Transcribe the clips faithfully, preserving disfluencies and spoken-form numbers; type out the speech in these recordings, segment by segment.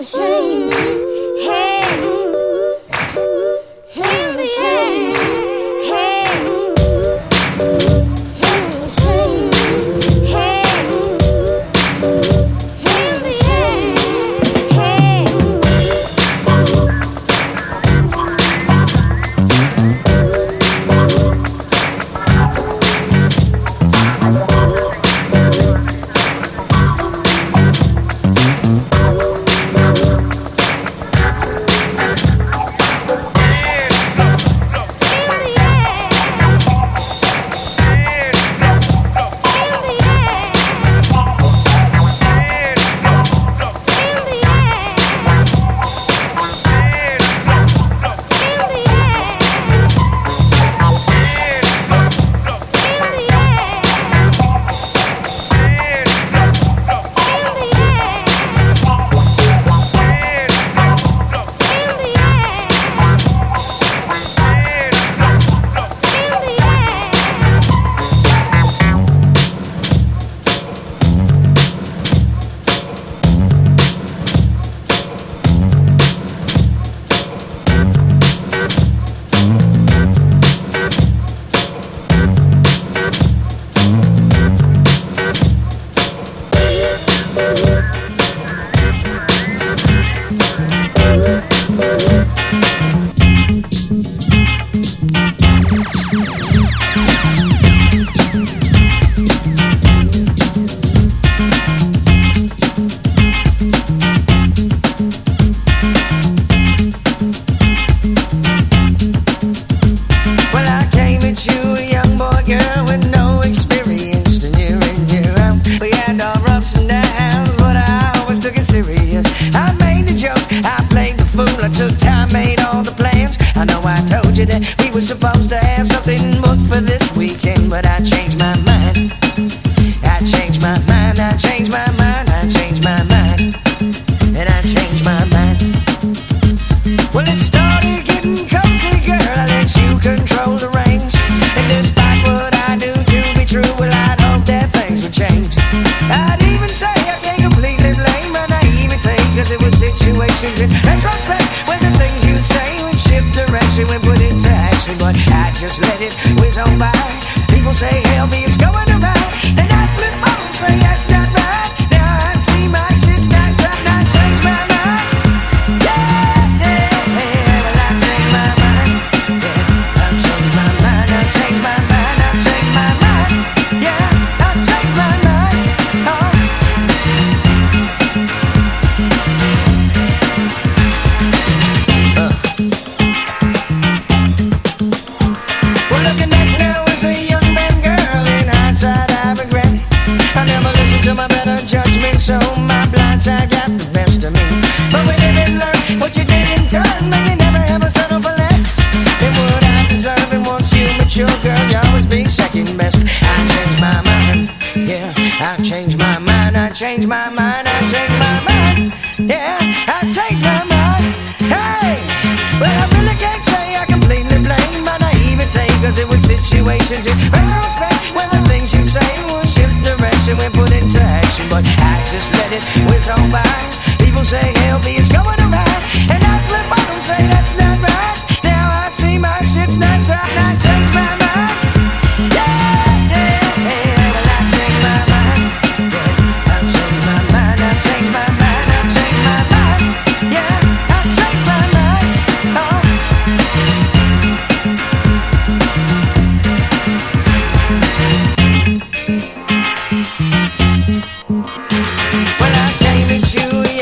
Well, I came at you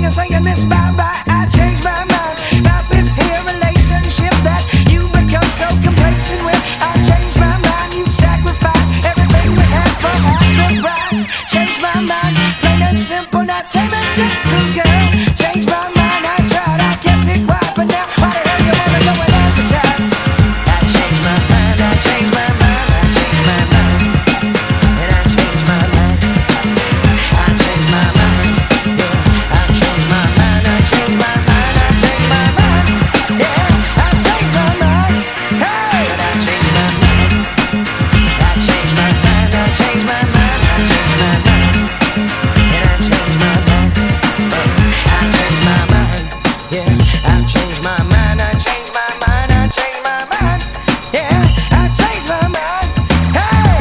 you're saying, Miss Bye-Bye, I changed my mind about this here relationship that you become so complacent with. I changed my mind, you sacrificed everything we had for half the price. Changed my mind, plain and simple, not tell me gentle girl. Changed my mind, I tried, I kept it quiet, but now why the hell you wanna go and advertise? I changed my mind, I changed my mind, I changed my mind, and I changed my mind. I changed my mind, yeah, I changed my mind, I changed my mind, I changed my mind, yeah, I changed my mind, hey, but I changed my mind. I changed my mind, I changed my mind, I changed my mind, and I changed my mind. I changed my mind, yeah, I changed my mind, I changed my mind, I changed my mind, yeah, I changed my mind, hey.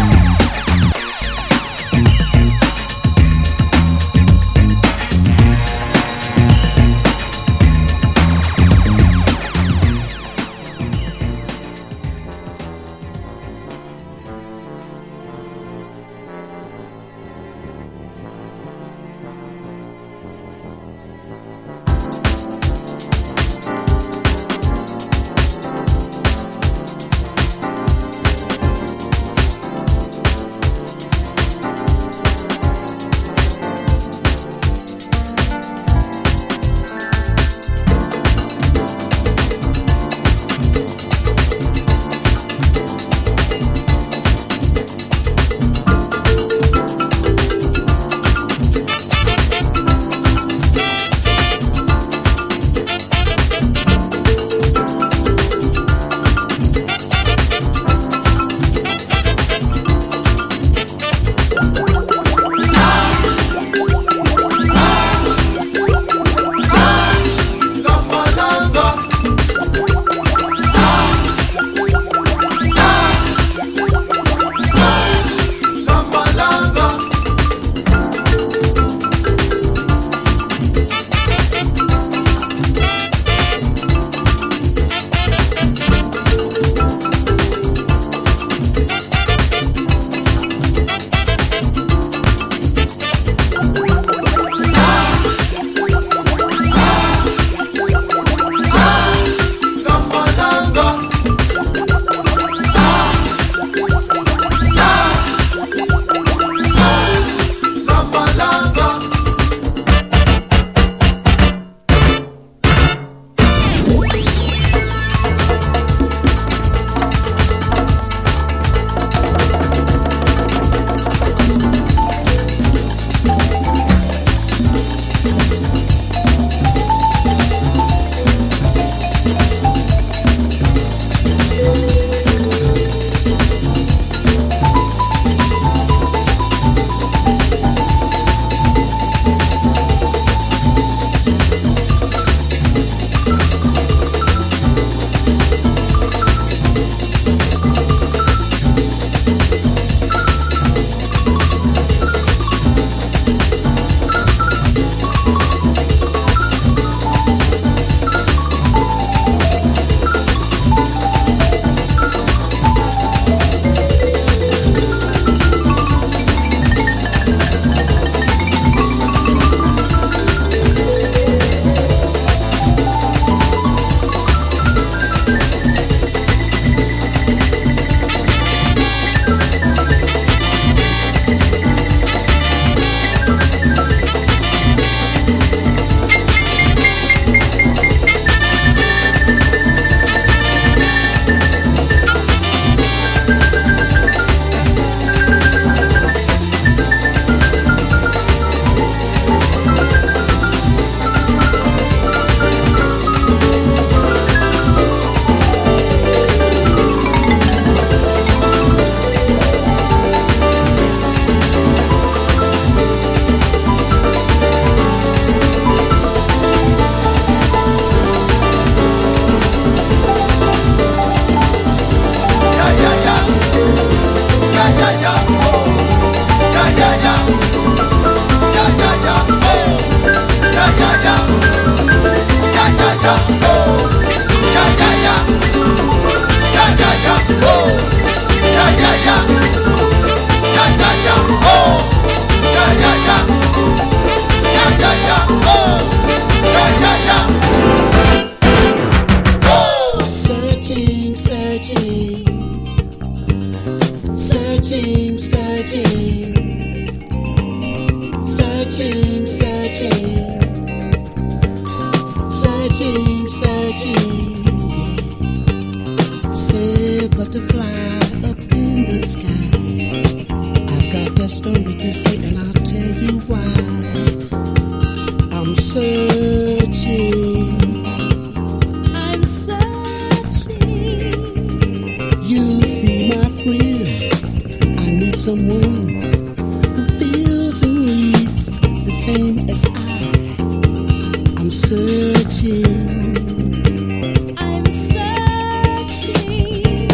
know what to say, and I'll tell you why. I'm searching. I'm searching. You see, my friend, I need someone who feels and needs the same as I. I'm searching. I'm searching.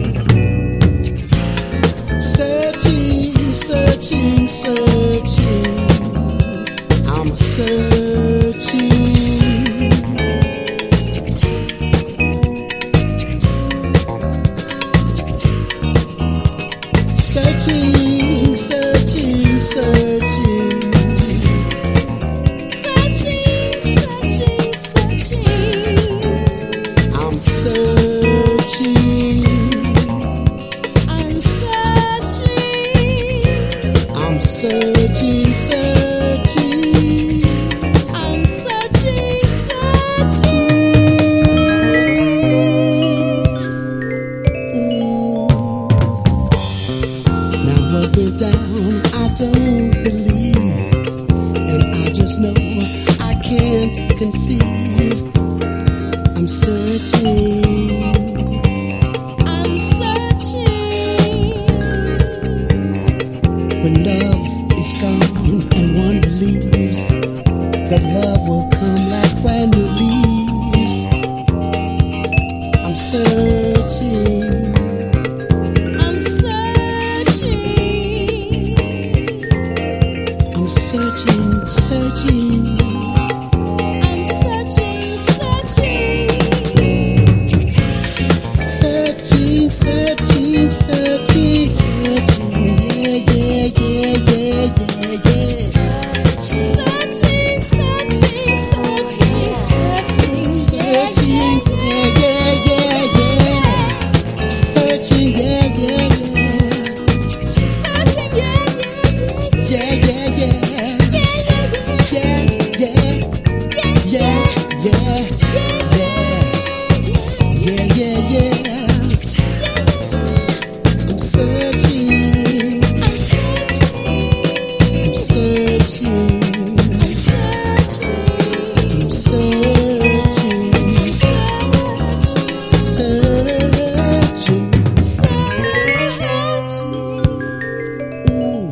Searching, searching, searching. I'm searching. Searching, searching, searching. Searching, searching, searching. I'm searching. I'm searching. I'm searching, searching. I'm searching, searching. Now what went down, I don't believe, and I just know I can't conceive. I'm searching. I'm searching. When love is gone and one believes that love will come like brand new leaves, I'm searching. I'm searching. I'm searching, searching. I'm searching, searching. Searching, searching, searching, searching. Yeah, yeah, yeah, yeah, yeah, yeah. Searching, searching, searching, searching. Searching, yeah, yeah, yeah, yeah. Searching, yeah, yeah, yeah. Searching, yeah, Yeah, yeah, yeah. yeah, Yeah, yeah, yeah, yeah, yeah, yeah, yeah, yeah. I'm searching. I'm searching. I'm searching. Searching. Ooh.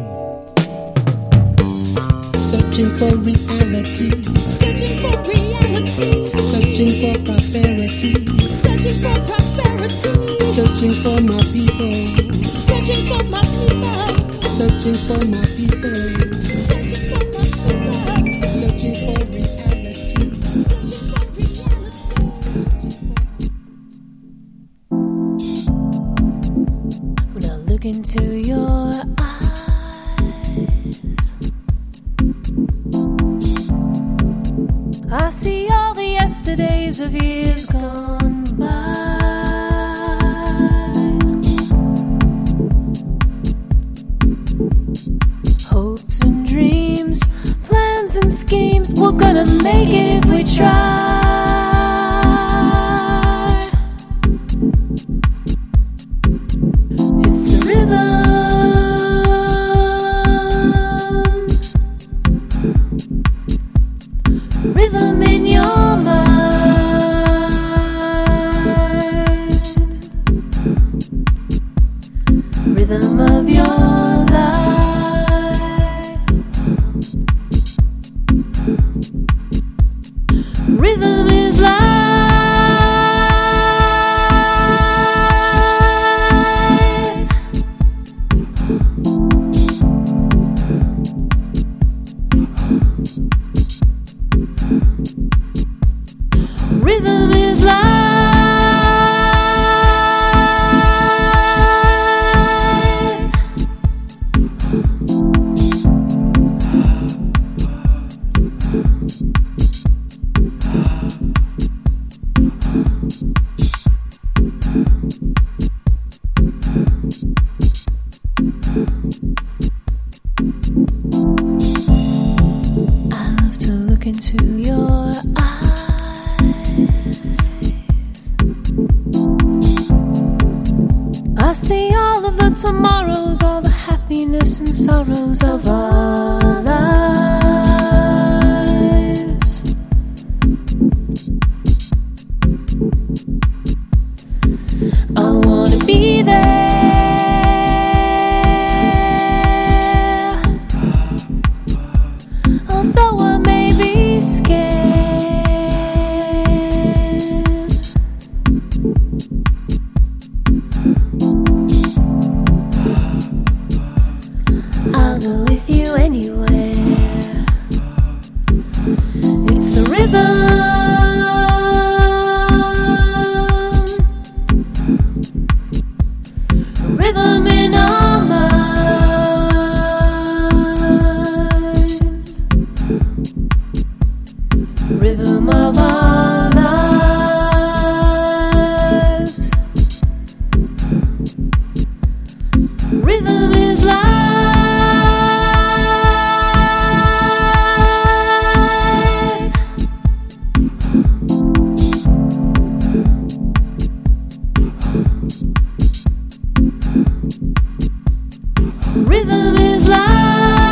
Searching for reality. Searching for reality. Searching for prosperity. Searching for prosperity. Searching for my people. Searching for my people. Searching for my people. Searching for my people. Searching for reality. Searching for reality. When I look into your eyes, I see all the yesterdays of years gone by. Hopes and dreams, plans and schemes, we're gonna make it if we try. It's the rhythm, rhythm in your mind, rhythm of your life, rhythm is life. Rhythm is life. I love to look into your eyes. I see all of the tomorrows, all the happy happiness and sorrows of our lives. I wanna be there. Although I may be scared, I'll go with you anywhere. It's the rhythm, the rhythm in our minds, the rhythm of our lives. Rhythm is life. Rhythm is life.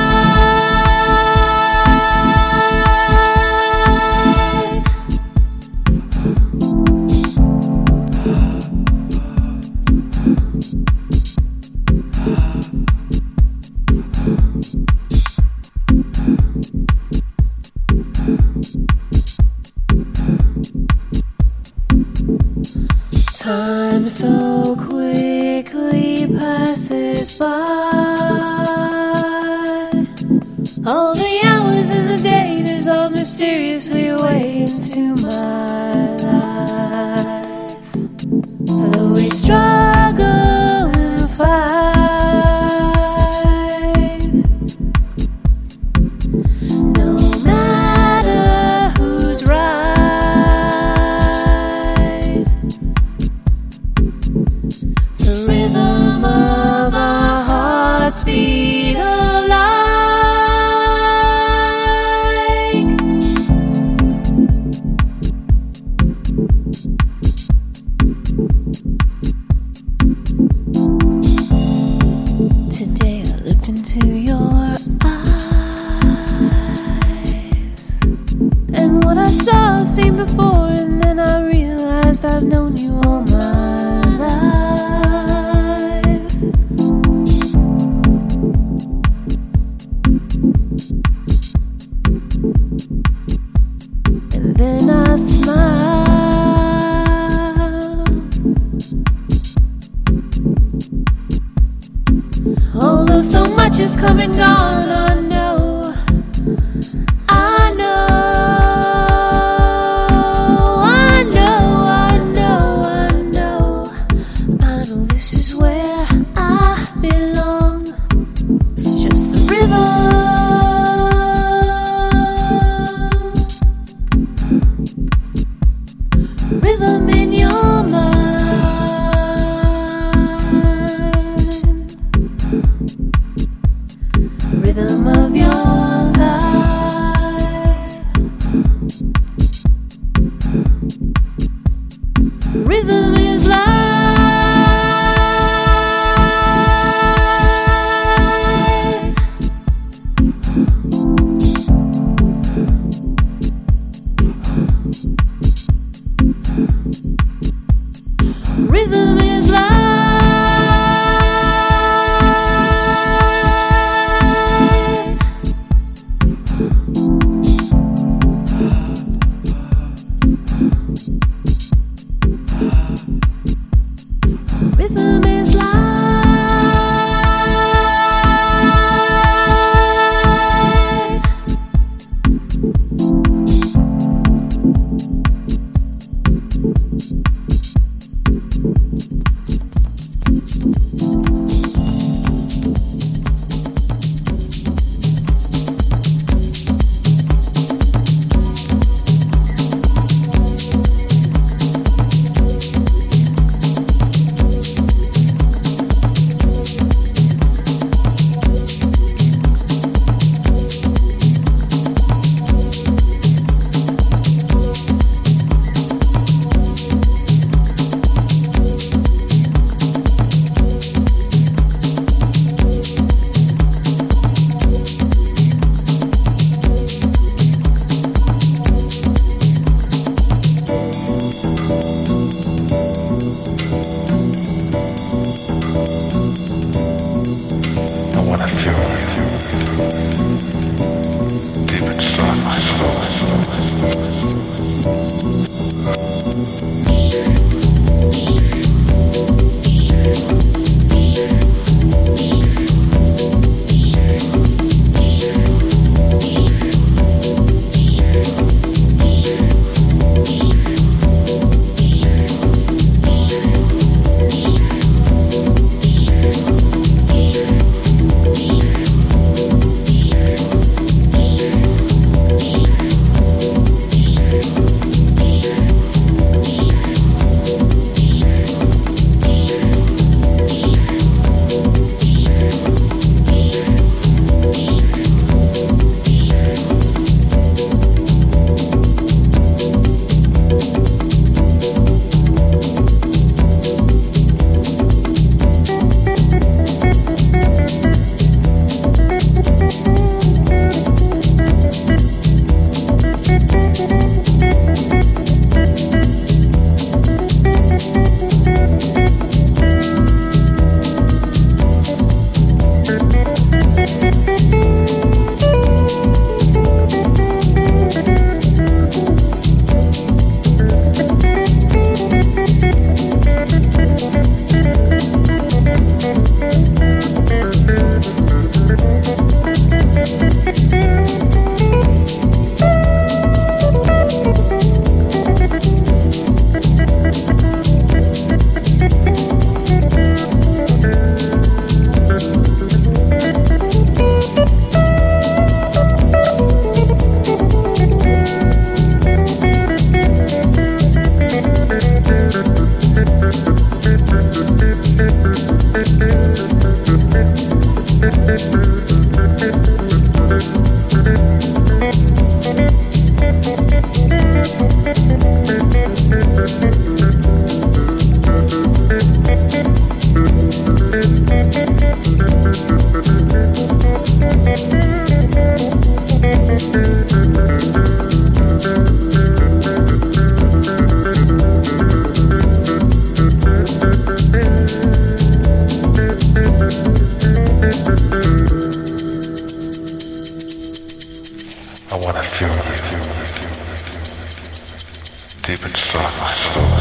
Time so quickly passes by. All the hours in the day dissolve mysteriously away into my life. Though we struggle and fight, no matter who's right, the rhythm of our hearts beat alike. Today I looked into your eyes, and what I saw seemed before, and then I realized I've known you all my life. And then I smiled. Although so much has come and gone, I know, I know, I know, I know, I know, I know this is where I belong. It's just the rhythm, rhythm in your mind. Rhythm of your life. Rhythm is life. Rhythm is life. wanna feel you deep inside my soul.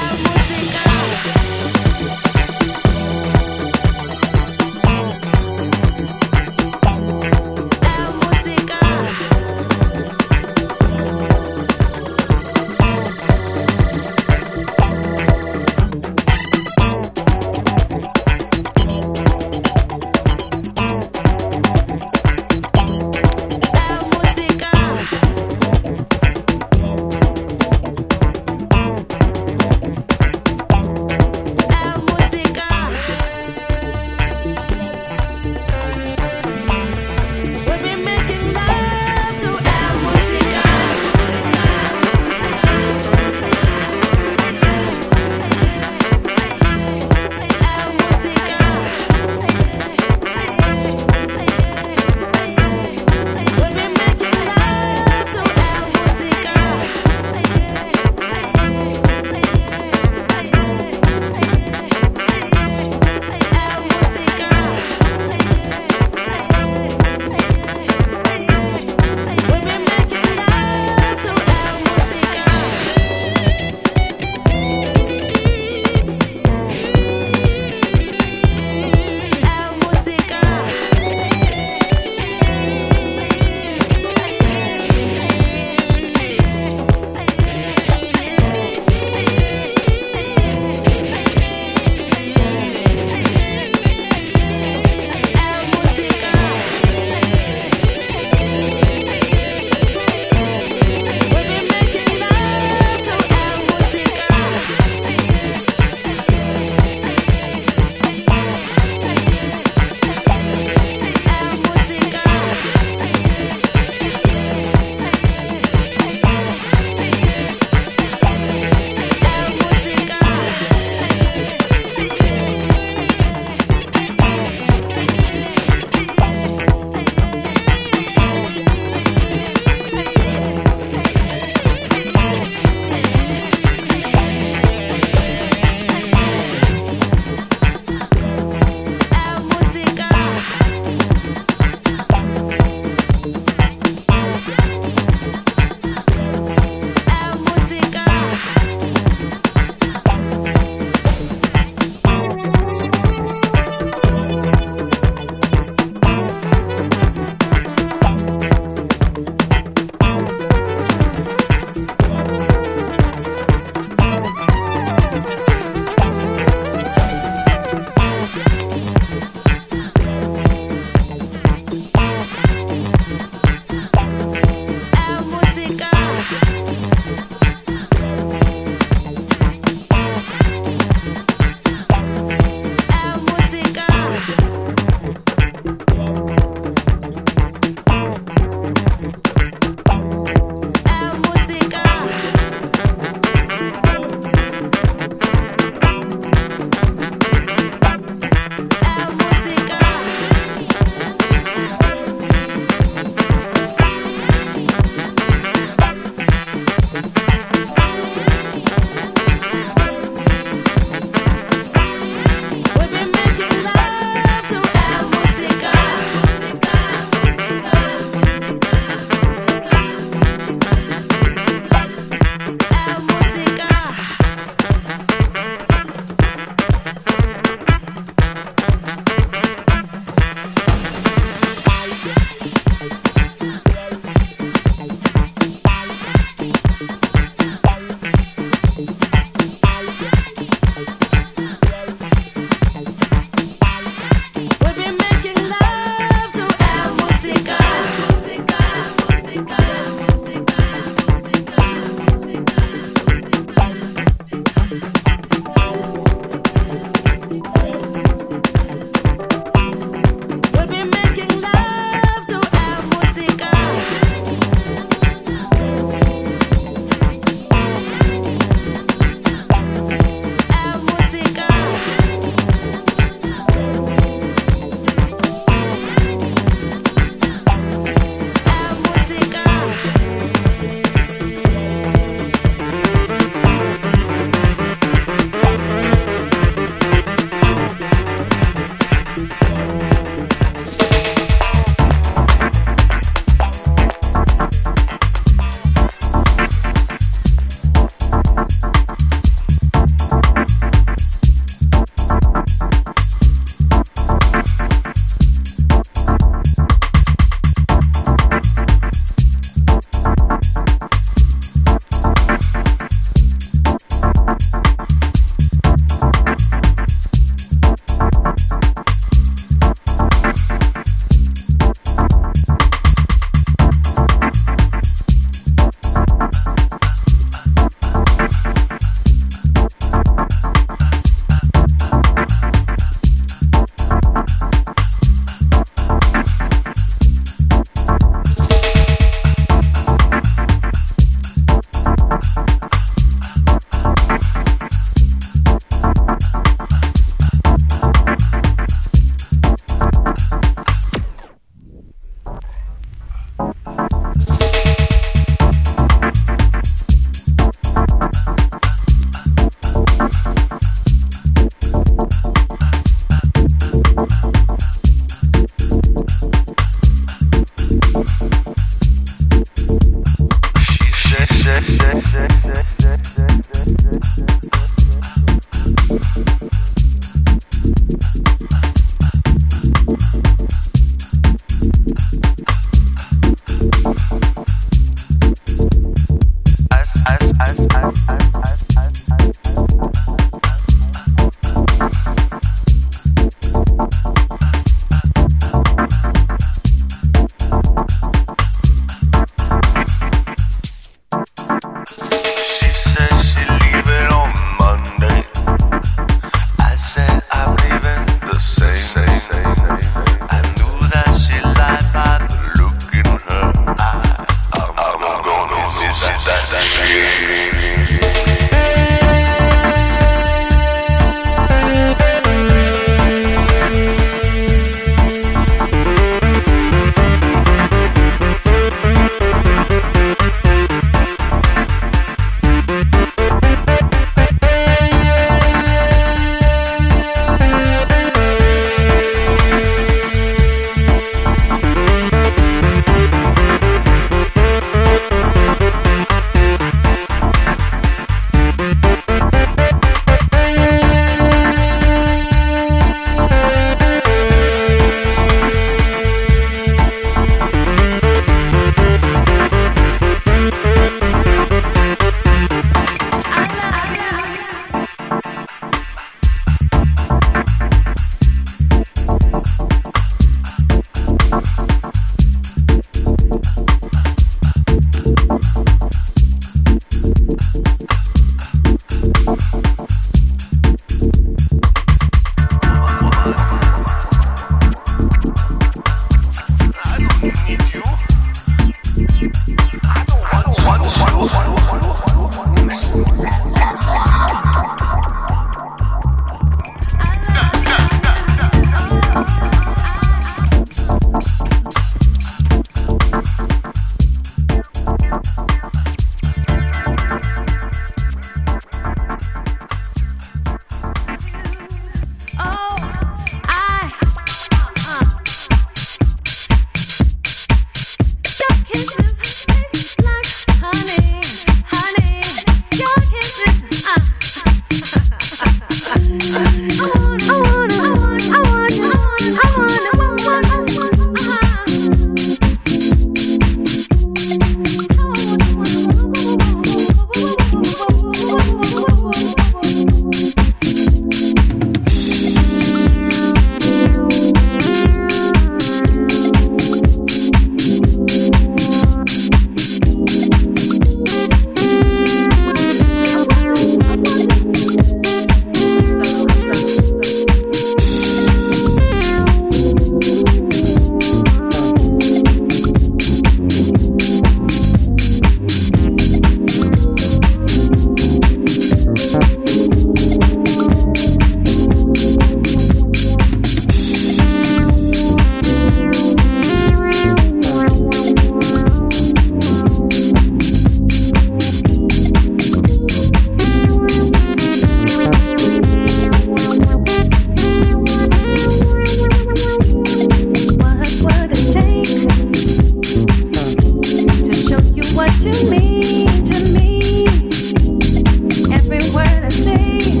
fantasy.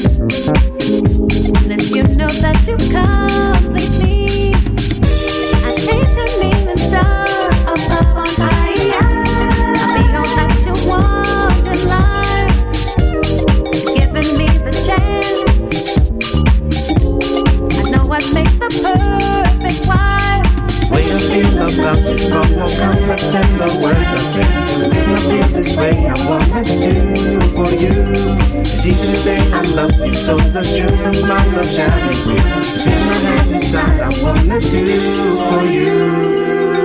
Let you know that you complete me. I change the name and star up up on high. I'll be all that you want in life. Giving me the chance. I know I'd make the perfect wife. Way I feel about you is far more complex than the words I say. The reason I feel this way, I wanna do for you. It's easy to say I love you, so the truth of my love shall be real. Feel my hand inside, I wanna do for you.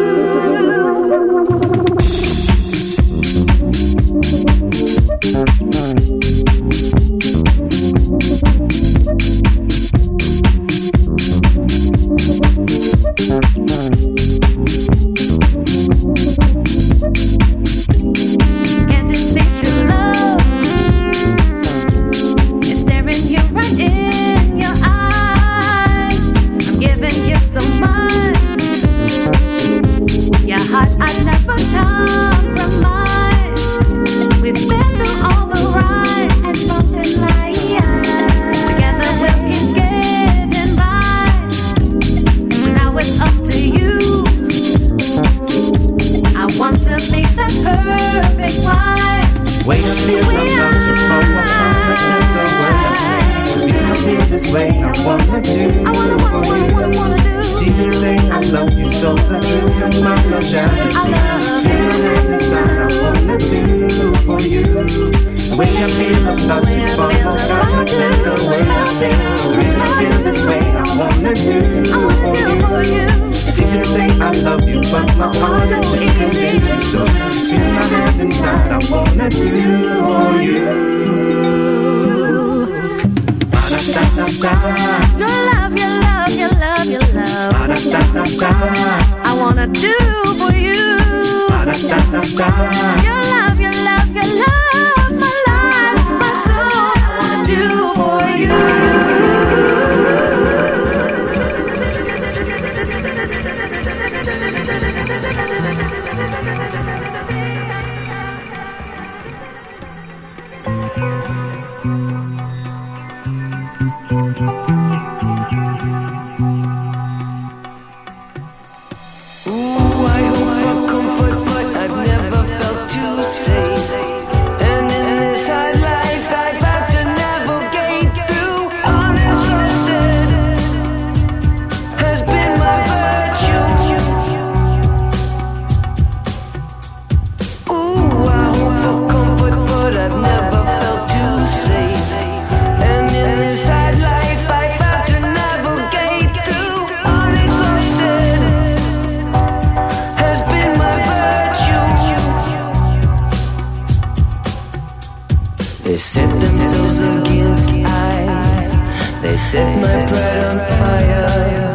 Can't you see true love? It's staring you right in your eyes. I'm giving you so much. Your heart I'd never compromise. We've been through all the right and bumps in life. Together we'll keep getting by. So now it's up to you. I want to be that perfect wife. Way I feel about you is far more complex than the words I say. The reason I feel this way, I wanna do I wanna, for wanna, wanna, you. wanna, wanna do. It's easy to say I love you, so the truth of my love shall be I real. love Feel my hand inside, I wanna do for you. The way I feel about you is far more complex than the words I say. The reason I feel this way, I wanna do I wanna do for for you. you. It's easy to say I love you, but my heart is too convincing. So feel my hand inside, I wanna do for you. Ba-da-da-da-da. Your love, your love, your love, your love. Ba-da-da-da-da. I wanna do for you. Ba-da-da-da-da. Your love, your love, your love, my life, my soul. I wanna do for you. Ooh, I hope for comfort, but I've never felt too safe. And in this hard life, I've had to navigate through. Unexhausted has been my virtue. Ooh, I hope for comfort, but I've never felt too safe. And in this hard life, I've had to navigate through. Unexhausted has been my virtue. They set themselves against I. They set my pride on fire.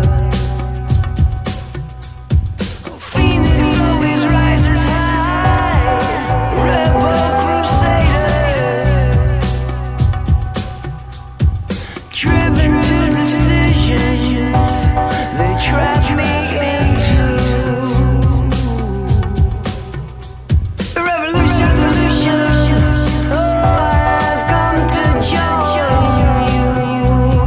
Phoenix always rises high. Rebel crusader, driven to decisions they trap me into. The revolution, revolution. Oh, I've come to join you.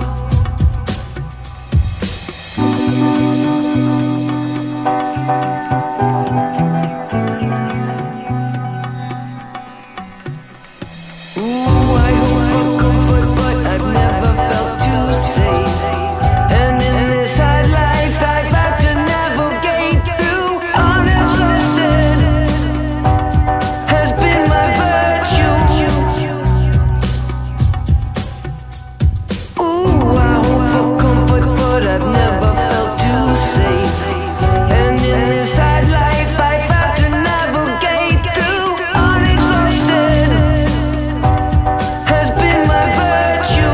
Ooh, I hope for comfort, but I've never felt too safe. And in this hard life, I've had to navigate through. Unexhausted has been my virtue. Ooh, I hope for comfort, but I've never felt too safe. And in this hard life, I've had to navigate through. Unexhausted has been my virtue.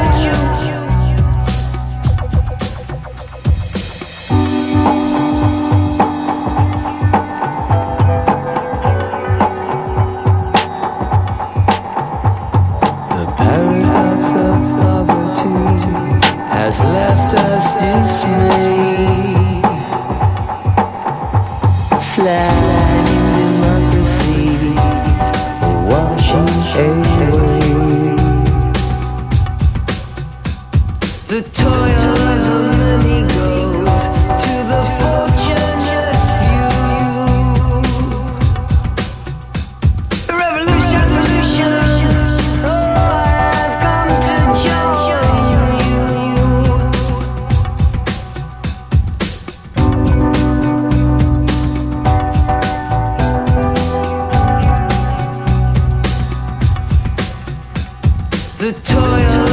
The paradox of poverty has left us dismayed. Sliding democracy washing away. the toil